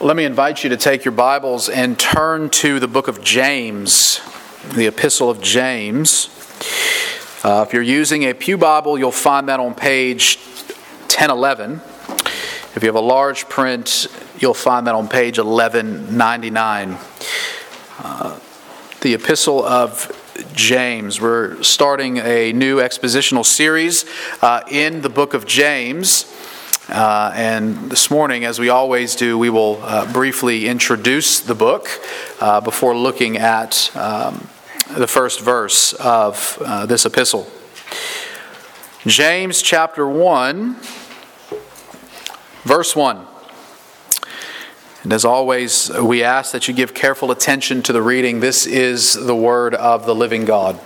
Let me invite you to take your Bibles and turn to the book of James, the Epistle of James. If you're using a Pew Bible, you'll find that on page 1011. If you have a large print, you'll find that on page 1199. The Epistle of James. We're starting a new expositional series in the book of James. And this morning, as we always do, we will briefly introduce the book before looking at the first verse of this epistle. James chapter 1, verse 1. And as always, we ask that you give careful attention to the reading. This is the word of the living God.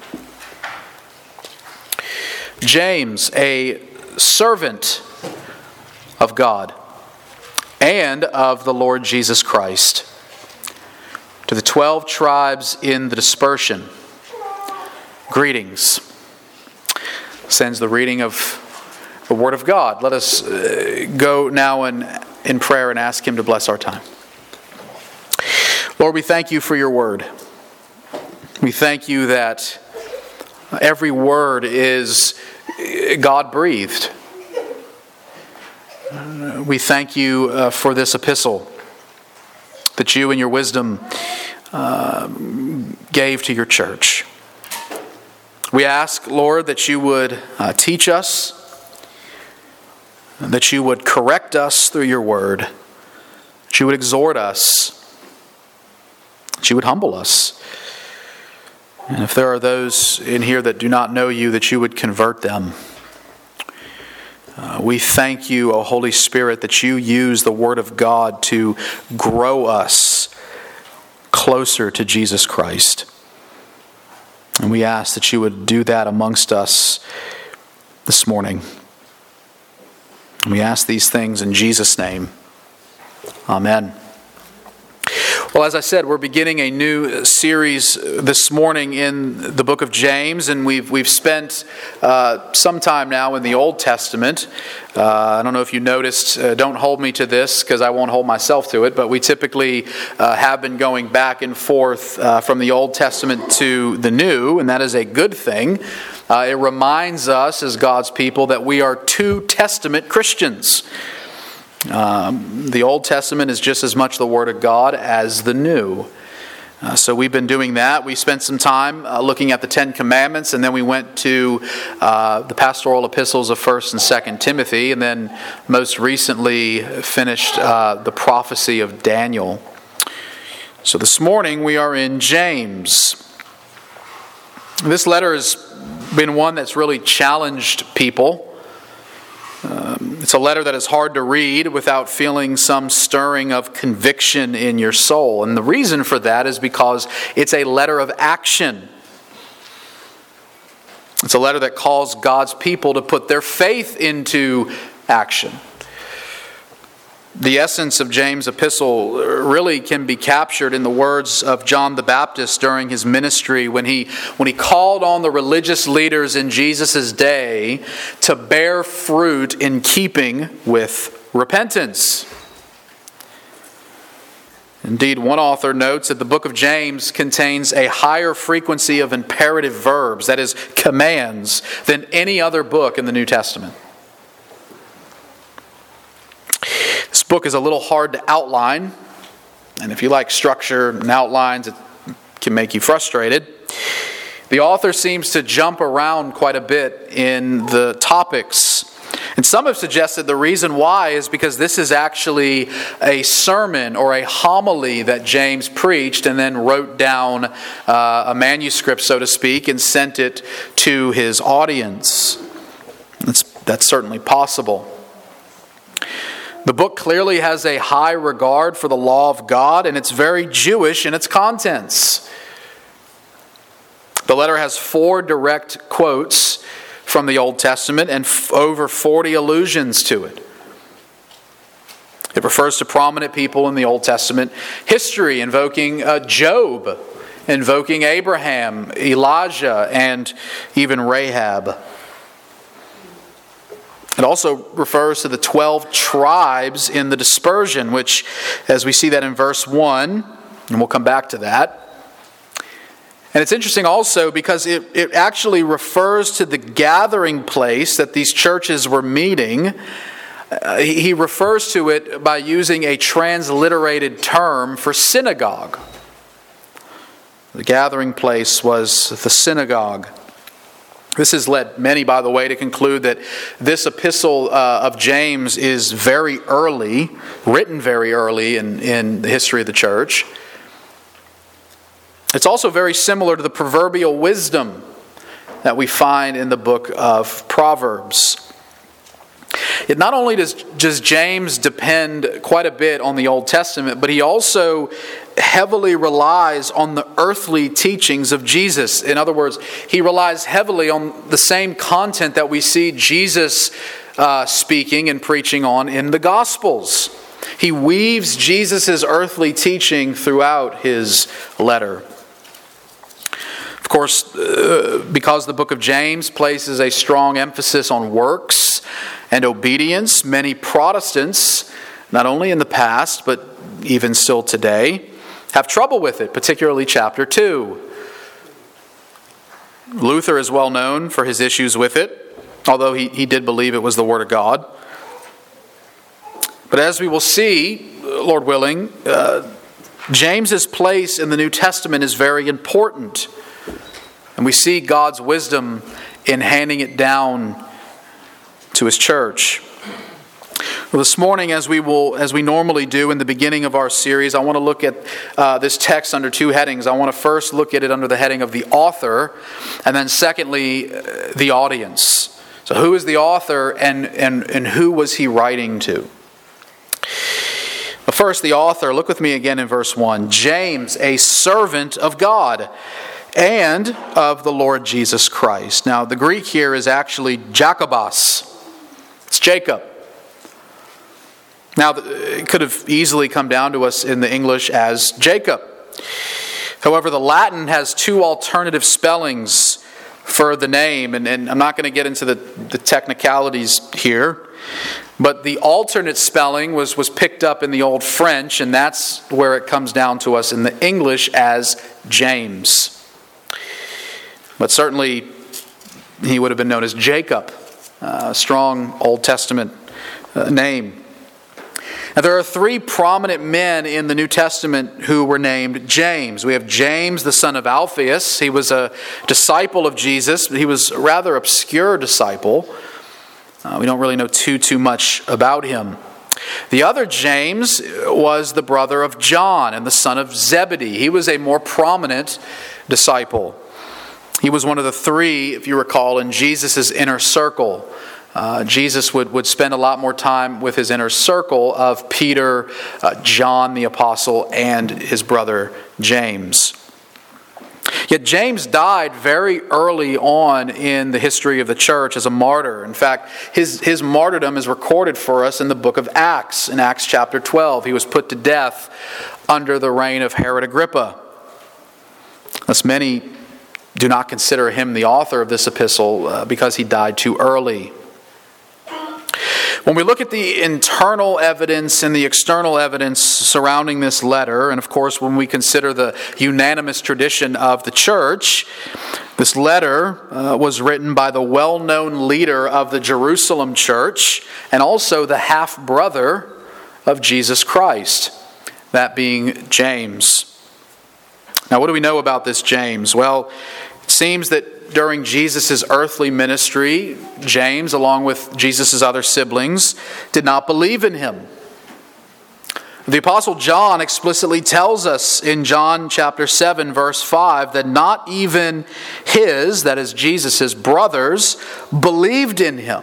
James, a servant of God and of the Lord Jesus Christ, to the 12 tribes in the dispersion, greetings. Sends the reading of the Word of God. Let us go now in prayer and ask Him to bless our time. Lord, we thank You for Your Word. We thank You that every word is God-breathed. We thank You for this epistle that You in Your wisdom gave to Your church. We ask, Lord, that You would teach us, that You would correct us through Your word, that You would exhort us, that You would humble us. And if there are those in here that do not know You, that You would convert them. We thank You, O Holy Spirit, that You use the Word of God to grow us closer to Jesus Christ. And we ask that You would do that amongst us this morning. And we ask these things in Jesus' name. Amen. Well, as I said, we're beginning a new series this morning in the book of James, and we've spent some time now in the Old Testament. I don't know if you noticed, don't hold me to this because I won't hold myself to it, but we typically have been going back and forth from the Old Testament to the New, and that is a good thing. It reminds us as God's people that we are two Testament Christians. The Old Testament is just as much the Word of God as the New. So we've been doing that. We spent some time looking at the Ten Commandments, and then we went to the pastoral epistles of 1st and 2nd Timothy, and then most recently finished the prophecy of Daniel. So this morning we are in James. This letter has been one that's really challenged people. It's a letter that is hard to read without feeling some stirring of conviction in your soul. And the reason for that is because it's a letter of action. It's a letter that calls God's people to put their faith into action. The essence of James' epistle really can be captured in the words of John the Baptist during his ministry when he called on the religious leaders in Jesus' day to bear fruit in keeping with repentance. Indeed, one author notes that the book of James contains a higher frequency of imperative verbs, that is, commands, than any other book in the New Testament. This book is a little hard to outline, and if you like structure and outlines, it can make you frustrated. The author seems to jump around quite a bit in the topics, and some have suggested the reason why is because this is actually a sermon or a homily that James preached and then wrote down a manuscript, so to speak, and sent it to his audience. That's certainly possible. The book clearly has a high regard for the law of God, and it's very Jewish in its contents. The letter has 4 direct quotes from the Old Testament and over 40 allusions to it. It refers to prominent people in the Old Testament history, invoking Job, invoking Abraham, Elijah, and even Rahab. It also refers to the 12 tribes in the dispersion, which, as we see that in verse 1, and we'll come back to that. And it's interesting also because it actually refers to the gathering place that these churches were meeting. He refers to it by using a transliterated term for synagogue. The gathering place was the synagogue. This has led many, by the way, to conclude that this epistle of James is very early, written very early in the history of the church. It's also very similar to the proverbial wisdom that we find in the book of Proverbs. Yet not only does James depend quite a bit on the Old Testament, but he also heavily relies on the earthly teachings of Jesus. In other words, he relies heavily on the same content that we see Jesus speaking and preaching on in the Gospels. He weaves Jesus' earthly teaching throughout his letter. Of course, because the book of James places a strong emphasis on works and obedience, many Protestants, not only in the past, but even still today, have trouble with it, particularly chapter 2. Luther is well known for his issues with it, although he did believe it was the Word of God. But as we will see, Lord willing, James's place in the New Testament is very important. And we see God's wisdom in handing it down to His church. Well, this morning, as we normally do in the beginning of our series, I want to look at this text under two headings. I want to first look at it under the heading of the author, and then secondly, the audience. So who is the author and who was he writing to? But first, the author. Look with me again in verse 1. James, a servant of God and of the Lord Jesus Christ. Now, the Greek here is actually Jacobos. It's Jacob. Now, it could have easily come down to us in the English as Jacob. However, the Latin has two alternative spellings for the name, and I'm not going to get into the technicalities here, but the alternate spelling was picked up in the Old French, and that's where it comes down to us in the English as James. But certainly, he would have been known as Jacob, a strong Old Testament name. Now, there are three prominent men in the New Testament who were named James. We have James, the son of Alphaeus. He was a disciple of Jesus, but he was a rather obscure disciple. We don't really know too much about him. The other James was the brother of John and the son of Zebedee. He was a more prominent disciple. He was one of the three, if you recall, in Jesus' inner circle. Jesus would spend a lot more time with his inner circle of Peter, John the apostle, and his brother James. Yet James died very early on in the history of the church as a martyr. In fact, his martyrdom is recorded for us in the book of Acts. In Acts chapter 12, he was put to death under the reign of Herod Agrippa. Thus many do not consider him the author of this epistle because he died too early. When we look at the internal evidence and the external evidence surrounding this letter, and of course when we consider the unanimous tradition of the church, this letter was written by the well-known leader of the Jerusalem church and also the half-brother of Jesus Christ, that being James. Now, what do we know about this James? Well, it seems that during Jesus' earthly ministry, James, along with Jesus' other siblings, did not believe in him. The Apostle John explicitly tells us in John chapter 7, verse 5, that not even his, that is Jesus' brothers, believed in him.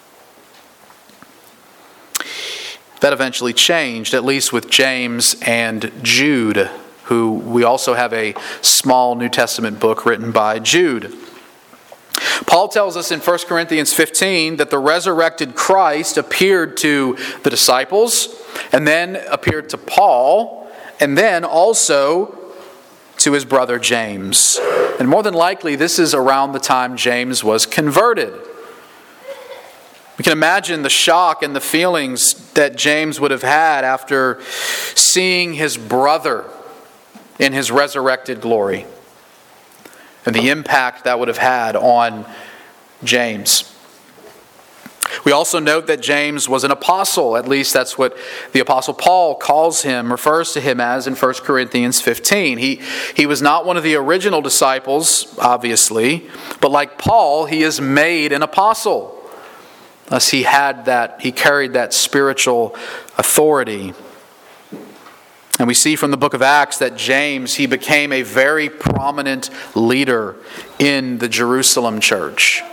That eventually changed, at least with James and Jude, who we also have a small New Testament book written by Jude. Paul tells us in 1 Corinthians 15 that the resurrected Christ appeared to the disciples, and then appeared to Paul, and then also to his brother James. And more than likely, this is around the time James was converted. We can imagine the shock and the feelings that James would have had after seeing his brother in his resurrected glory, and the impact that would have had on James. We also note that James was an apostle. At least that's what the Apostle Paul calls him, refers to him as in 1 Corinthians 15. He was not one of the original disciples, obviously, but like Paul, he is made an apostle. Thus he carried that spiritual authority. And we see from the book of Acts that James, he became a very prominent leader in the Jerusalem church.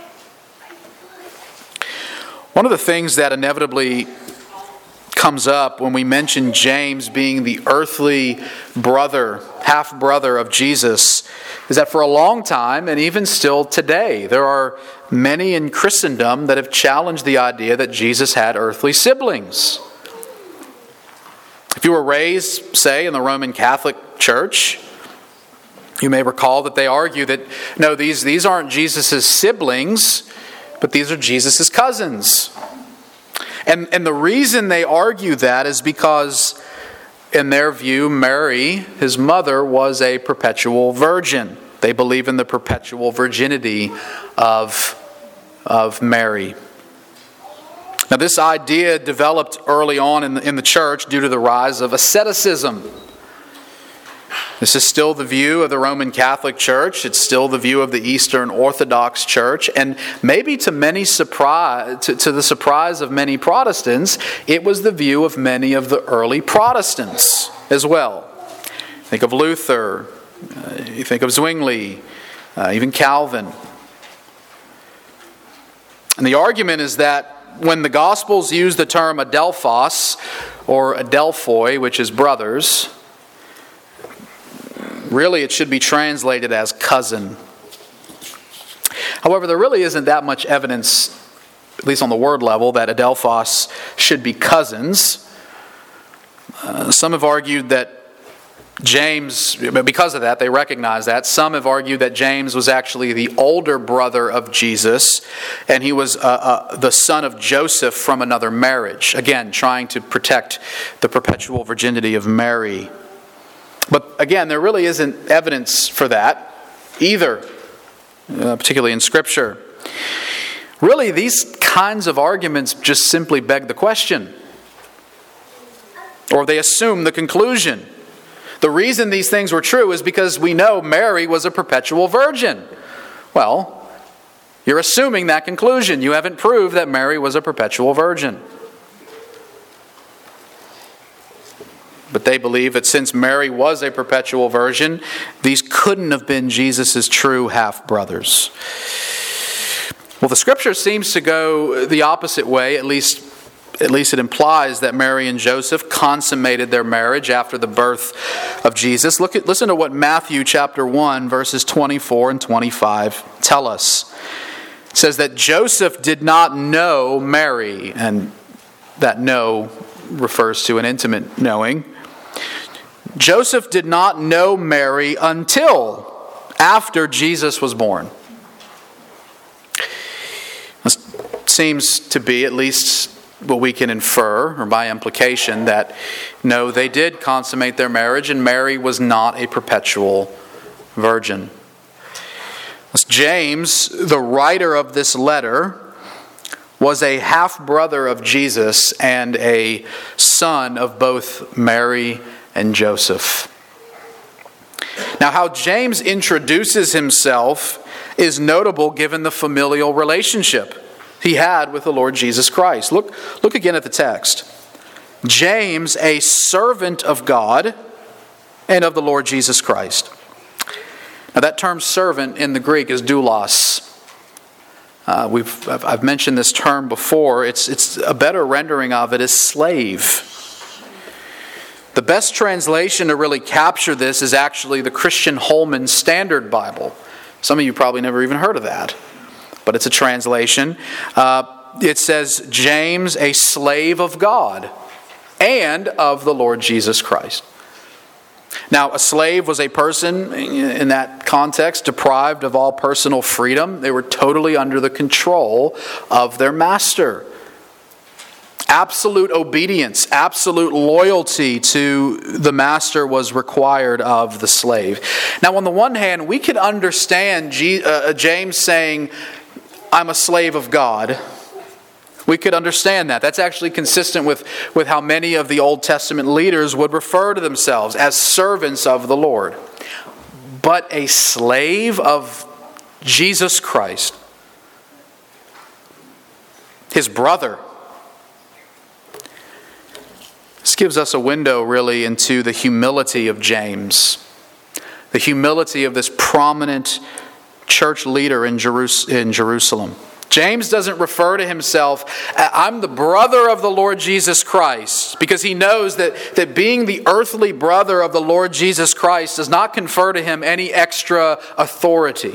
One of the things that inevitably comes up when we mention James being the earthly brother, half-brother of Jesus, is that for a long time, and even still today, there are many in Christendom that have challenged the idea that Jesus had earthly siblings. If you were raised, say, in the Roman Catholic Church, you may recall that they argue that, no, these aren't Jesus' siblings, but these are Jesus' cousins. And the reason they argue that is because, in their view, Mary, his mother, was a perpetual virgin. They believe in the perpetual virginity of Mary. Now, this idea developed early on in the church due to the rise of asceticism. This is still the view of the Roman Catholic Church. It's still the view of the Eastern Orthodox Church. And maybe to the surprise of many Protestants, it was the view of many of the early Protestants as well. Think of Luther. You think of Zwingli. Even Calvin. And the argument is that when the Gospels use the term adelphos or adelphoi, which is brothers, really it should be translated as cousin. However, there really isn't that much evidence, at least on the word level, that adelphos should be cousins. Some have argued that James, because of that, they recognize that. Some have argued that James was actually the older brother of Jesus, and he was the son of Joseph from another marriage. Again, trying to protect the perpetual virginity of Mary. But again, there really isn't evidence for that either, particularly in Scripture. Really, these kinds of arguments just simply beg the question, or they assume the conclusion. The reason these things were true is because we know Mary was a perpetual virgin. Well, you're assuming that conclusion. You haven't proved that Mary was a perpetual virgin. But they believe that since Mary was a perpetual virgin, these couldn't have been Jesus' true half-brothers. Well, the Scripture seems to go the opposite way, at least it implies that Mary and Joseph consummated their marriage after the birth of Jesus. Listen to what Matthew chapter 1, verses 24 and 25 tell us. It says that Joseph did not know Mary, and that know refers to an intimate knowing. Joseph did not know Mary until after Jesus was born. This seems to be, at least what we can infer, or by implication, that no, they did consummate their marriage, and Mary was not a perpetual virgin. James, the writer of this letter, was a half-brother of Jesus and a son of both Mary and Joseph. Now, how James introduces himself is notable given the familial relationship he had with the Lord Jesus Christ. Look again at the text. James, a servant of God and of the Lord Jesus Christ. Now that term servant in the Greek is doulos. I've mentioned this term before. It's a better rendering of it is slave. The best translation to really capture this is actually the Christian Holman Standard Bible. Some of you probably never even heard of that, but it's a translation. It says, James, a slave of God and of the Lord Jesus Christ. Now, a slave was a person, in that context, deprived of all personal freedom. They were totally under the control of their master. Absolute obedience, absolute loyalty to the master was required of the slave. Now, on the one hand, we could understand James saying, I'm a slave of God. We could understand that. That's actually consistent with how many of the Old Testament leaders would refer to themselves as servants of the Lord. But a slave of Jesus Christ, his brother. This gives us a window really into the humility of James. The humility of this prominent church leader in Jerusalem. James doesn't refer to himself, I'm the brother of the Lord Jesus Christ, because he knows that being the earthly brother of the Lord Jesus Christ does not confer to him any extra authority.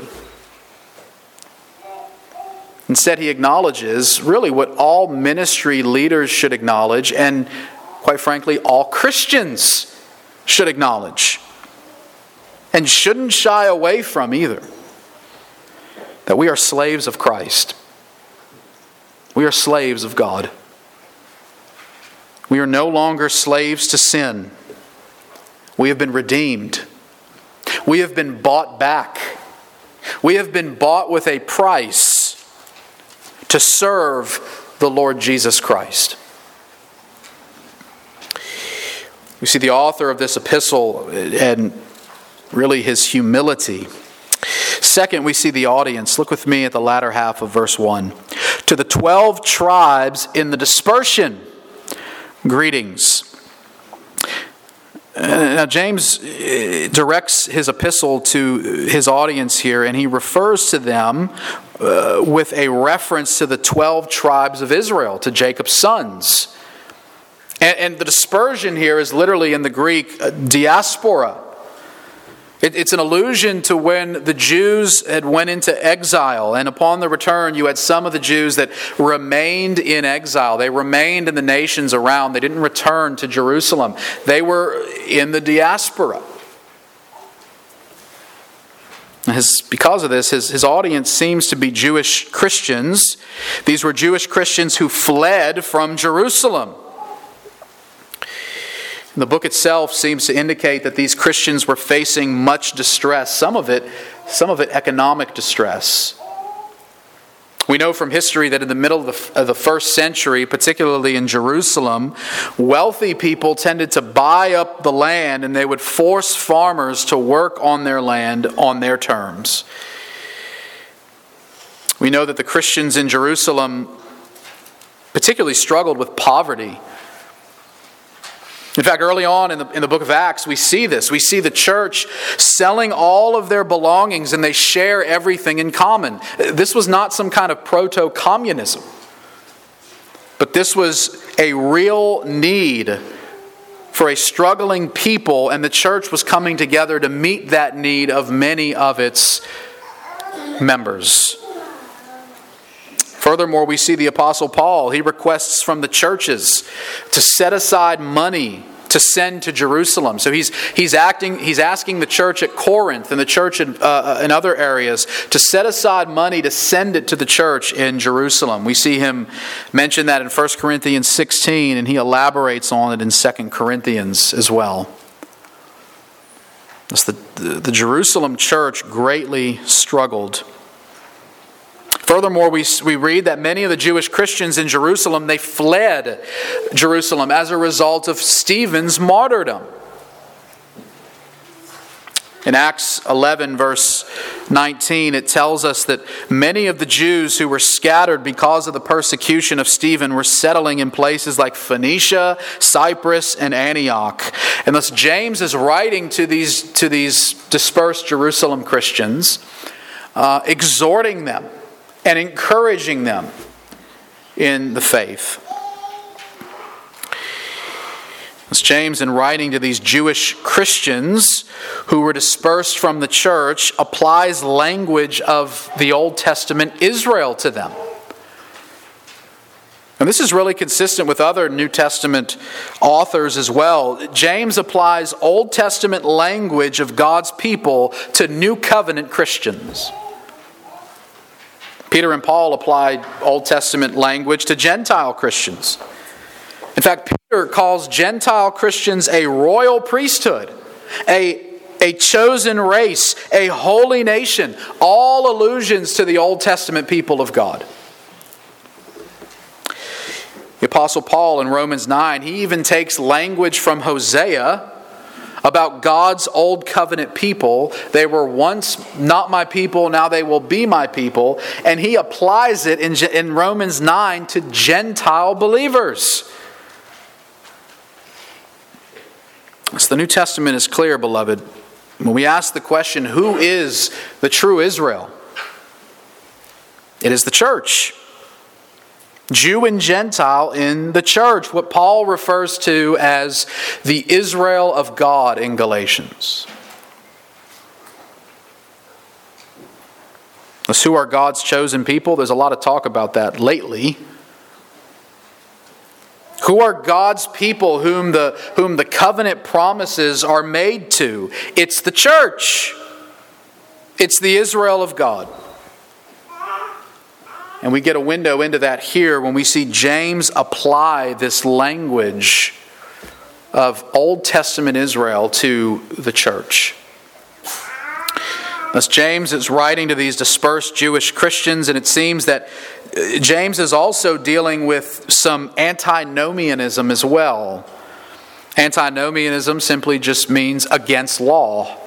Instead, he acknowledges really what all ministry leaders should acknowledge, and quite frankly, all Christians should acknowledge and shouldn't shy away from either. That we are slaves of Christ. We are slaves of God. We are no longer slaves to sin. We have been redeemed. We have been bought back. We have been bought with a price to serve the Lord Jesus Christ. We see the author of this epistle and really his humility. Second, we see the audience. Look with me at the latter half of verse 1. To the 12 tribes in the dispersion, greetings. Now, James directs his epistle to his audience here, and he refers to them with a reference to the 12 tribes of Israel, to Jacob's sons. And the dispersion here is literally in the Greek diaspora. It's an allusion to when the Jews had went into exile, and upon the return you had some of the Jews that remained in exile. They remained in the nations around. They didn't return to Jerusalem. They were in the diaspora. Because of this, his audience seems to be Jewish Christians. These were Jewish Christians who fled from Jerusalem. The book itself seems to indicate that these Christians were facing much distress, some of it economic distress. We know from history that in the middle of the first century, particularly in Jerusalem, wealthy people tended to buy up the land, and they would force farmers to work on their land on their terms. We know that the Christians in Jerusalem particularly struggled with poverty. In fact, early on in the book of Acts, we see this. We see the church selling all of their belongings, and they share everything in common. This was not some kind of proto-communism, but this was a real need for a struggling people, and the church was coming together to meet that need of many of its members. Furthermore, we see the Apostle Paul. He requests from the churches to set aside money to send to Jerusalem. So he's asking the church at Corinth and the church in other areas to set aside money to send it to the church in Jerusalem. We see him mention that in 1 Corinthians 16, and he elaborates on it in 2 Corinthians as well. Thus the Jerusalem church greatly struggled. Furthermore, we read that many of the Jewish Christians in Jerusalem, they fled Jerusalem as a result of Stephen's martyrdom. In Acts 11, verse 19, it tells us that many of the Jews who were scattered because of the persecution of Stephen were settling in places like Phoenicia, Cyprus, and Antioch. And thus James is writing to these dispersed Jerusalem Christians, exhorting them and encouraging them in the faith. As James, in writing to these Jewish Christians who were dispersed from the church, applies language of the Old Testament Israel to them. And this is really consistent with other New Testament authors as well. James applies Old Testament language of God's people to New Covenant Christians. Peter and Paul applied Old Testament language to Gentile Christians. In fact, Peter calls Gentile Christians a royal priesthood, a chosen race, a holy nation, all allusions to the Old Testament people of God. The Apostle Paul in Romans 9, he even takes language from Hosea about God's old covenant people. They were once not my people, now they will be my people. And he applies it in Romans 9 to Gentile believers. So the New Testament is clear, beloved. When we ask the question, who is the true Israel? It is the church. Jew and Gentile in the church, what Paul refers to as the Israel of God in Galatians. Those who are God's chosen people, there's a lot of talk about that lately. Who are God's people whom the covenant promises are made to? It's the church. It's the Israel of God. And we get a window into that here when we see James apply this language of Old Testament Israel to the church. Thus James is writing to these dispersed Jewish Christians, and it seems that James is also dealing with some antinomianism as well. Antinomianism simply just means against law.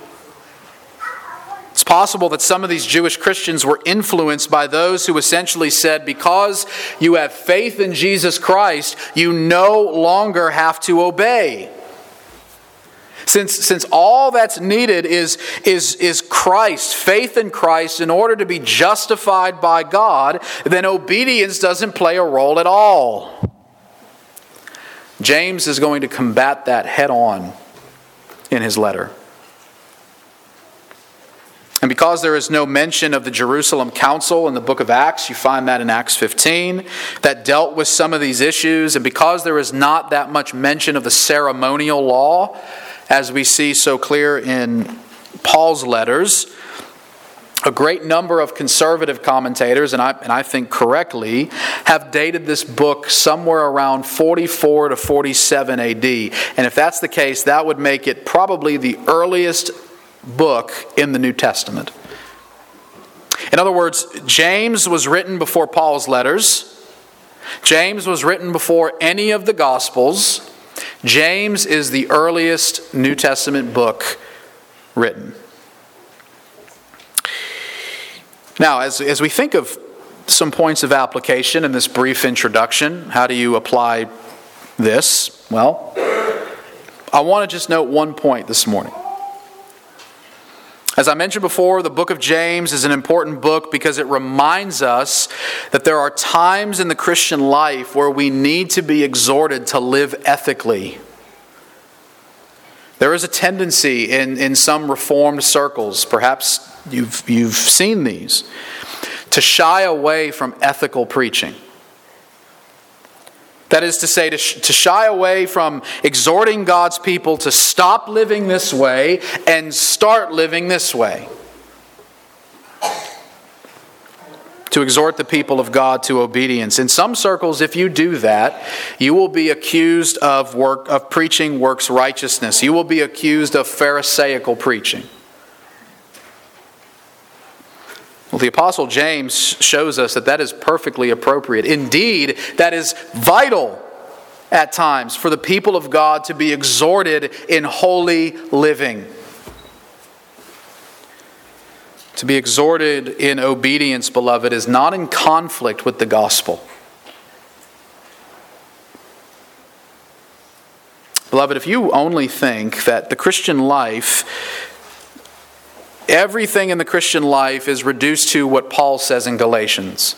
It's possible that some of these Jewish Christians were influenced by those who essentially said, because you have faith in Jesus Christ, you no longer have to obey. Since all that's needed is Christ, faith in Christ, in order to be justified by God, then obedience doesn't play a role at all. James is going to combat that head on in his letter. And because there is no mention of the Jerusalem Council in the book of Acts, you find that in Acts 15, that dealt with some of these issues. And because there is not that much mention of the ceremonial law, as we see so clear in Paul's letters, a great number of conservative commentators, and I think correctly, have dated this book somewhere around 44 to 47 AD. And if that's the case, that would make it probably the earliest book in the New Testament. In other words, James was written before Paul's letters. James was written before any of the Gospels. James is the earliest New Testament book written. Now, as we think of some points of application in this brief introduction, how do you apply this? Well, I want to just note one point this morning. As I mentioned before, the book of James is an important book because it reminds us that there are times in the Christian life where we need to be exhorted to live ethically. There is a tendency in some Reformed circles, perhaps you've seen these, to shy away from ethical preaching. That is to say, to shy away from exhorting God's people to stop living this way and start living this way. To exhort the people of God to obedience. In some circles, if you do that, you will be accused of preaching works righteousness. You will be accused of Pharisaical preaching. Well, the Apostle James shows us that is perfectly appropriate. Indeed, that is vital at times for the people of God to be exhorted in holy living. To be exhorted in obedience, beloved, is not in conflict with the gospel. Beloved, if you only think that the Christian life, everything in the Christian life is reduced to what Paul says in Galatians.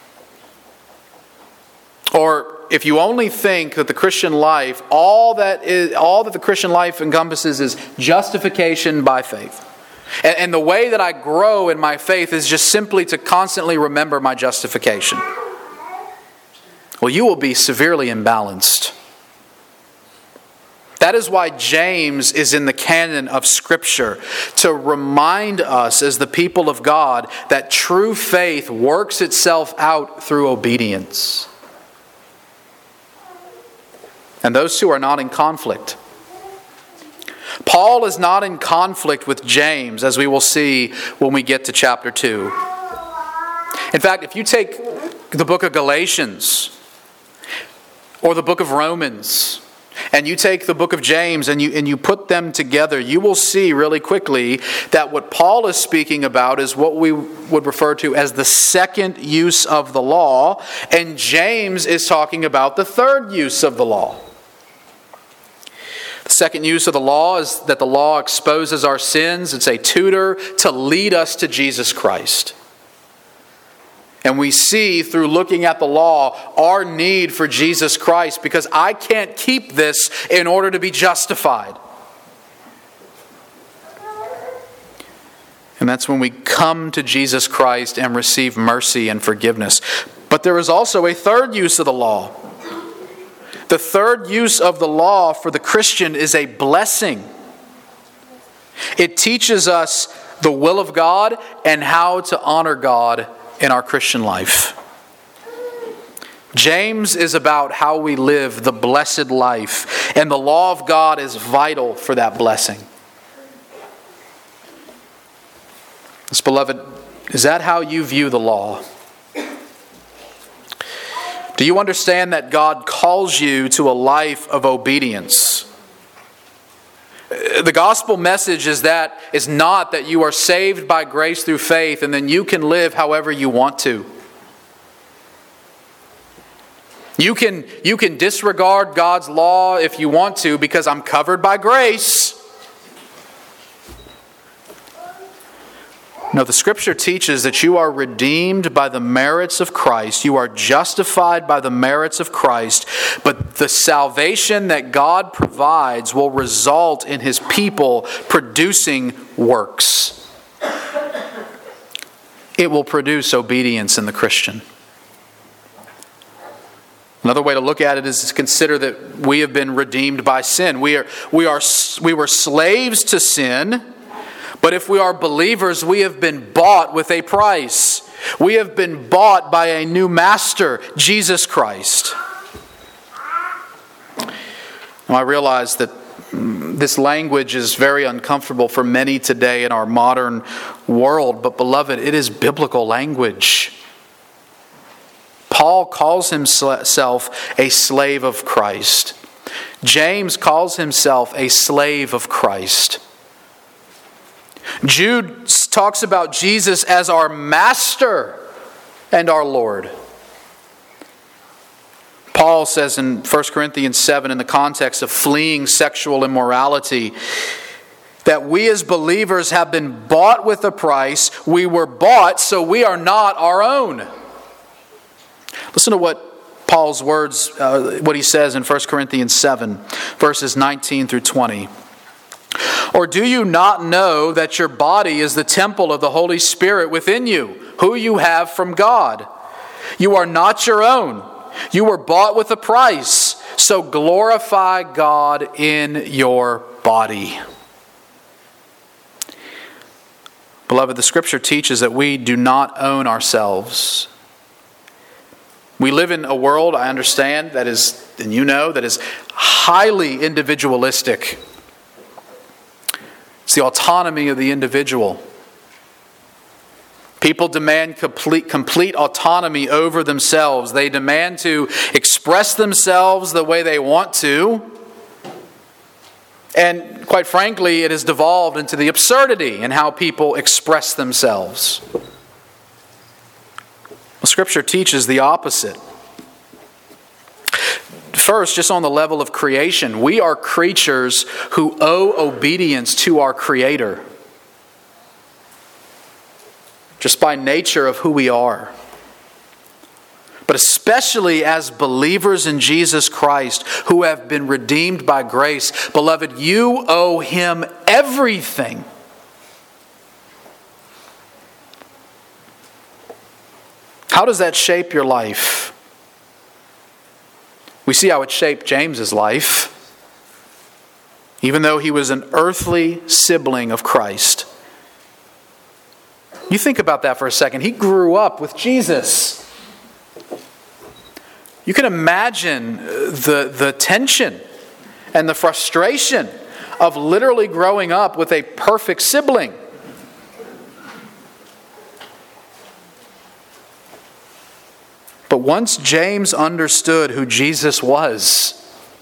Or if you only think that the Christian life, all that the Christian life encompasses is justification by faith. And the way that I grow in my faith is just simply to constantly remember my justification. Well, you will be severely imbalanced. That is why James is in the canon of Scripture, to remind us as the people of God that true faith works itself out through obedience. And those two are not in conflict. Paul is not in conflict with James, as we will see when we get to chapter 2. In fact, if you take the book of Galatians or the book of Romans, and you take the book of James and you put them together, you will see really quickly that what Paul is speaking about is what we would refer to as the second use of the law, and James is talking about the third use of the law. The second use of the law is that the law exposes our sins. It's a tutor to lead us to Jesus Christ. And we see through looking at the law our need for Jesus Christ, because I can't keep this in order to be justified. And that's when we come to Jesus Christ and receive mercy and forgiveness. But there is also a third use of the law. The third use of the law for the Christian is a blessing. It teaches us the will of God and how to honor God in our Christian life. James is about how we live the blessed life, and the law of God is vital for that blessing. Yes, beloved, is that how you view the law? Do you understand that God calls you to a life of obedience? The gospel message is not that you are saved by grace through faith and then you can live however you want to. You can disregard God's law if you want to, because I'm covered by grace. No, the Scripture teaches that you are redeemed by the merits of Christ. You are justified by the merits of Christ. But the salvation that God provides will result in His people producing works. It will produce obedience in the Christian. Another way to look at it is to consider that we have been redeemed by sin. We were slaves to sin. But if we are believers, we have been bought with a price. We have been bought by a new master, Jesus Christ. Now, I realize that this language is very uncomfortable for many today in our modern world, but beloved, it is biblical language. Paul calls himself a slave of Christ. James calls himself a slave of Christ. Jude talks about Jesus as our master and our Lord. Paul says in 1 Corinthians 7, in the context of fleeing sexual immorality, that we as believers have been bought with a price. We were bought, so we are not our own. Listen to what Paul's words, what he says in 1 Corinthians 7, verses 19 through 20. Or do you not know that your body is the temple of the Holy Spirit within you, who you have from God? You are not your own. You were bought with a price. So glorify God in your body. Beloved, the Scripture teaches that we do not own ourselves. We live in a world, I understand, that is, and you know, that is highly individualistic. It's the autonomy of the individual. People demand complete autonomy over themselves. They demand to express themselves the way they want to. And quite frankly, it has devolved into the absurdity in how people express themselves. Well, Scripture teaches the opposite. First, just on the level of creation, we are creatures who owe obedience to our Creator. Just by nature of who we are. But especially as believers in Jesus Christ who have been redeemed by grace, beloved, you owe Him everything. How does that shape your life? We see how it shaped James's life. Even though he was an earthly sibling of Christ. You think about that for a second. He grew up with Jesus. You can imagine the tension and the frustration of literally growing up with a perfect sibling. But once James understood who Jesus was,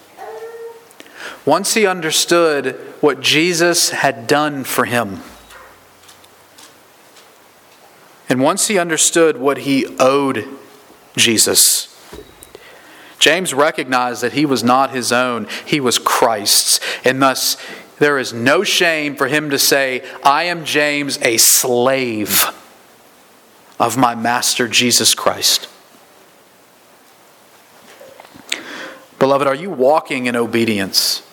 once he understood what Jesus had done for him, and once he understood what he owed Jesus, James recognized that he was not his own, he was Christ's. And thus, there is no shame for him to say, I am James, a slave of my master Jesus Christ. Beloved, are you walking in obedience?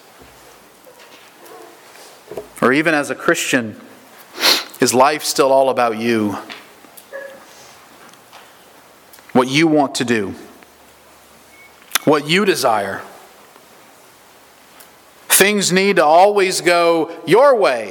Or even as a Christian, is life still all about you? What you want to do? What you desire? Things need to always go your way.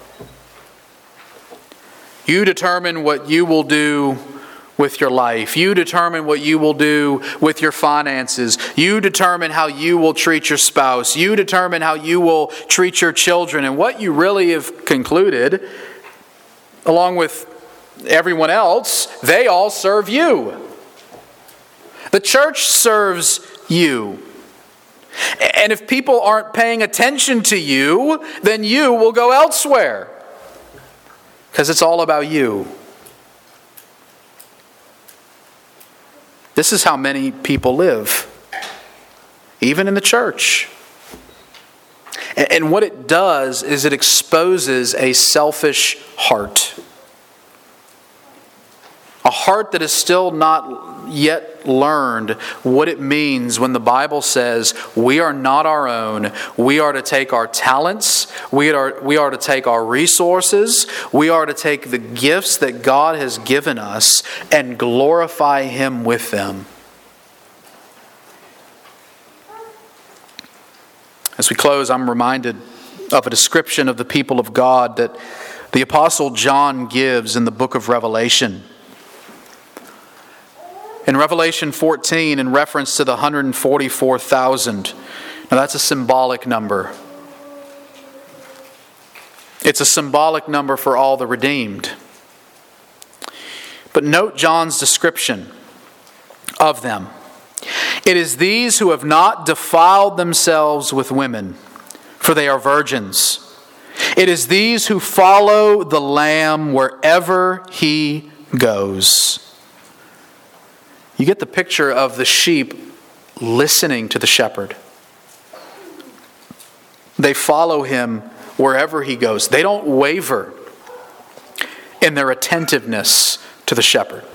You determine what you will do with your life. You determine what you will do with your finances. You determine how you will treat your spouse. You determine how you will treat your children. And what you really have concluded, along with everyone else, they all serve you. The church serves you. And if people aren't paying attention to you, then you will go elsewhere. Because it's all about you. This is how many people live, even in the church. And what it does is it exposes a selfish heart. A heart that has still not yet learned what it means when the Bible says we are not our own. We are to take our talents. We are to take our resources. We are to take the gifts that God has given us and glorify Him with them. As we close, I'm reminded of a description of the people of God that the Apostle John gives in the book of Revelation. In Revelation 14, in reference to the 144,000, now that's a symbolic number. It's a symbolic number for all the redeemed. But note John's description of them. It is these who have not defiled themselves with women, for they are virgins. It is these who follow the Lamb wherever He goes. You get the picture of the sheep listening to the shepherd. They follow Him wherever He goes. They don't waver in their attentiveness to the shepherd.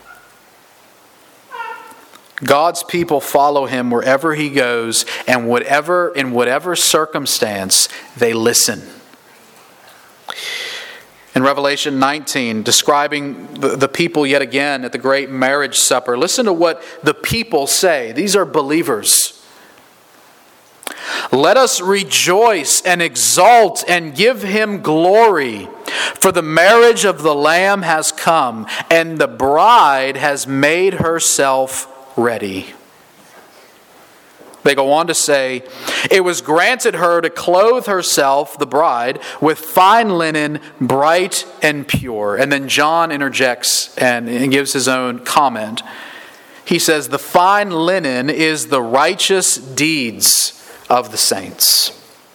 God's people follow Him wherever He goes, and in whatever circumstance, they listen. In Revelation 19, describing the people yet again at the great marriage supper, listen to what the people say. These are believers. Let us rejoice and exult and give Him glory, for the marriage of the Lamb has come, and the bride has made herself ready. They go on to say, it was granted her to clothe herself, the bride, with fine linen, bright and pure. And then John interjects and gives his own comment. He says, the fine linen is the righteous deeds of the saints.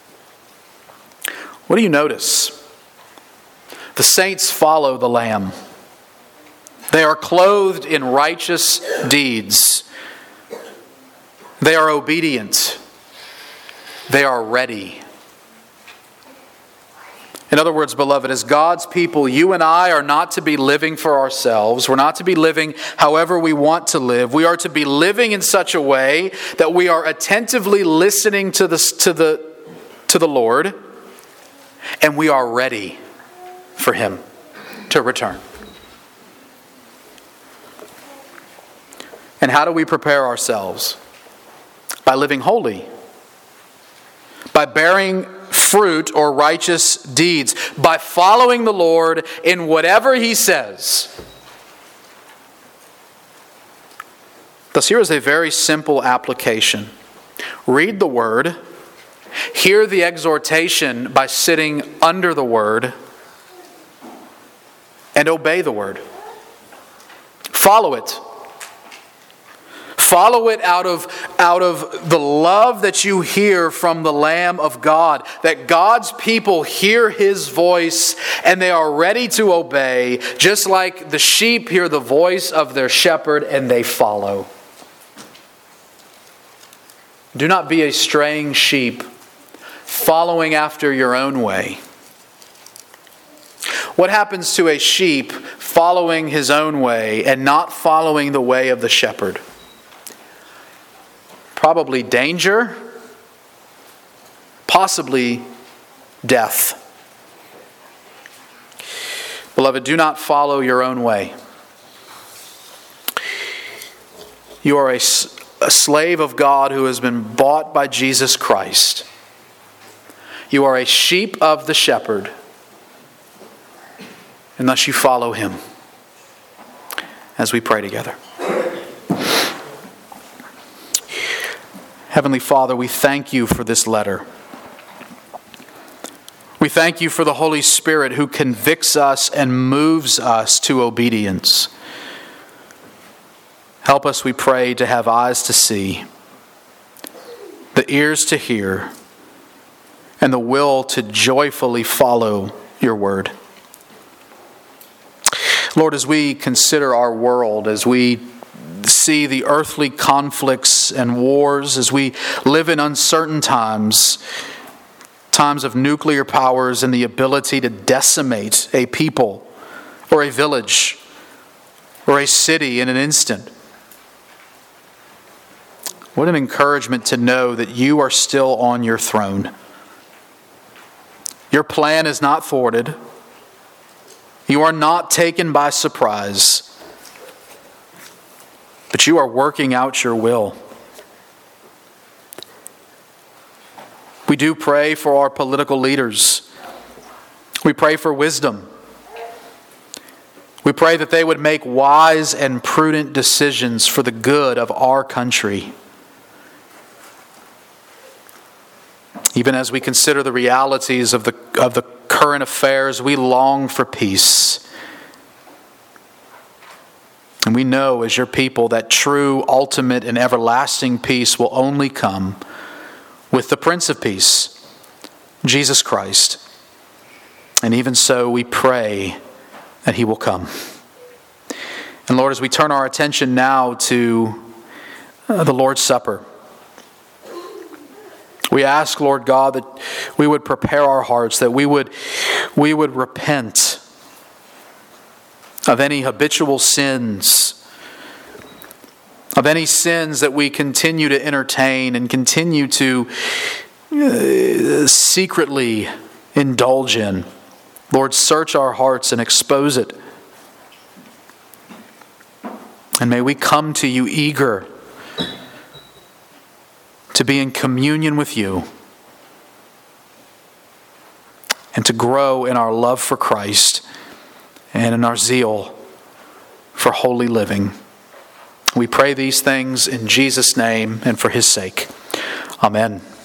What do you notice? The saints follow the Lamb. They are clothed in righteous deeds. They are obedient. They are ready. In other words, beloved, as God's people, you and I are not to be living for ourselves. We're not to be living however we want to live. We are to be living in such a way that we are attentively listening to the Lord, and we are ready for Him to return. And how do we prepare ourselves? By living holy. By bearing fruit or righteous deeds. By following the Lord in whatever He says. Thus, here is a very simple application. Read the Word, hear the exhortation by sitting under the Word, and obey the Word. Follow it. Follow it out of the love that you hear from the Lamb of God, that God's people hear His voice and they are ready to obey, just like the sheep hear the voice of their shepherd and they follow. Do not be a straying sheep, following after your own way. What happens to a sheep following his own way and not following the way of the shepherd? Probably danger, possibly death. Beloved, do not follow your own way. You are a slave of God who has been bought by Jesus Christ. You are a sheep of the shepherd, and thus you follow Him. As we pray together. Heavenly Father, we thank You for this letter. We thank You for the Holy Spirit who convicts us and moves us to obedience. Help us, we pray, to have eyes to see, the ears to hear, and the will to joyfully follow Your word. Lord, as we consider our world, as we see the earthly conflicts and wars, as we live in uncertain times, times of nuclear powers and the ability to decimate a people or a village or a city in an instant. What an encouragement to know that You are still on Your throne. Your plan is not thwarted. You are not taken by surprise. But You are working out Your will. We do pray for our political leaders. We pray for wisdom. We pray that they would make wise and prudent decisions for the good of our country. Even as we consider the realities of the current affairs, we long for peace. And we know as Your people that true, ultimate, and everlasting peace will only come with the Prince of Peace, Jesus Christ. And even so, we pray that He will come. And Lord, as we turn our attention now to the Lord's Supper, we ask, Lord God, that we would prepare our hearts, that we would repent of any habitual sins, of any sins that we continue to entertain and continue to secretly indulge in. Lord, search our hearts and expose it. And may we come to You eager to be in communion with You and to grow in our love for Christ and in our zeal for holy living. We pray these things in Jesus' name and for His sake. Amen.